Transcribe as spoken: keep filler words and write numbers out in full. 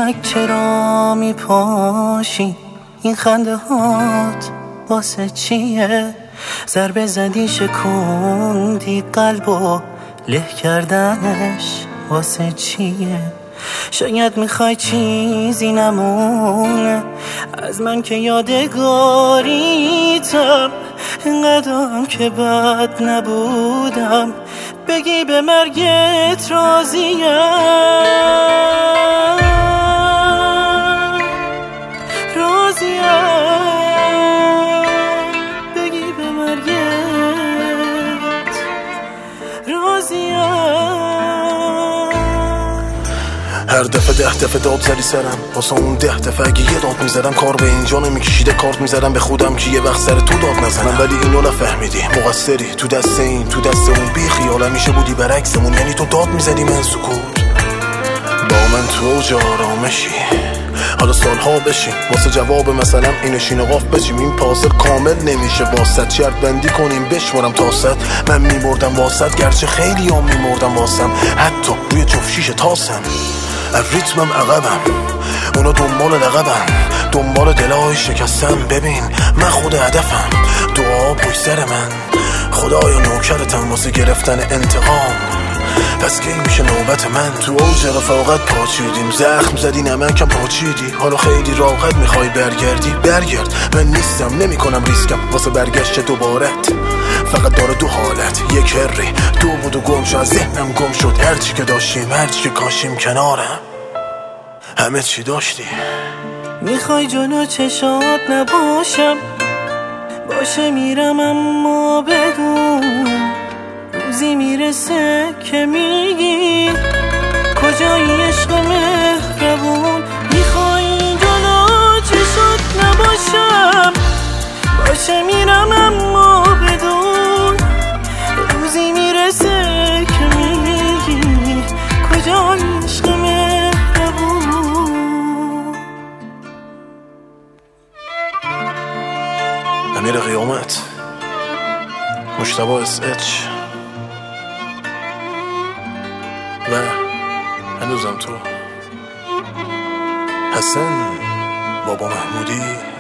فلک چرا میپاشی؟ این خنده هات واسه چیه؟ ضربه زدی شکوندی قلبو، له کردنش واسه چیه؟ شاید میخوای چیزی نمونه از من که یادگاریتم، اینقدرم که بد نبودم، بگی به مرگت راضیم، راضیم، بگی به مرگت راضیم. هر دفعه ده دفعه داد زدی سرم، واسه اون ده دفعه اگه یه داد میزدم کار به اینجا نمیکشیده، کارت میزدم به خودم که یه وقت سر تو داد نزنم، ولی اینو نفهمیدی مقصری، تو دست این تو دست اون، بی خیال میشه بودی برعکسمون، یعنی تو داد میزدی من سکوت. با من تو اوج آرامشی، حالا سالها بشیم واسه جواب مثلا اینشین و قاف بچیم، این پازل کامل نمیشه واسط، شرط بندی کنیم بشمارم تا صد، من میمردم واسط گرچه خیلی هم میمردم واسم، حتی روی جفشیش تاسم، از ریتمم عقبم، اونا دنبال لقبم، دنبال دلای شکستم، ببین من خود هدفم، دعا پشت سر من، خدایا نوکرتم واسه گرفتن انتقام، پس کی میشه نوبت من؟ تو اوج رفاقت پاچیدیم، زخم زدی نمکم پاچیدی، حالا خیلی راحت میخوای برگردی، برگرد، من نیستم نمی کنم ریسکم واسه برگشت دوبارت، فقط داره دو حالت، یک هری دو بود و گم شد، از ذهنم گم شد، هرچی که داشتیم هرچی که کاشیم کنارم، همه چی داشتی. میخوای جلو چشات نباشم، باشه میرم اما بدون، روزی میرسه که میگی کجایی عشق مهربون. میخوای جلو چشات نباشم، باشه میرم اما بدون، روزی میرسه که میگی کجایی عشق مهربون. امیر قیامت، مجتبی اس اچ و هنوزم تو، حسن بابا محمودی.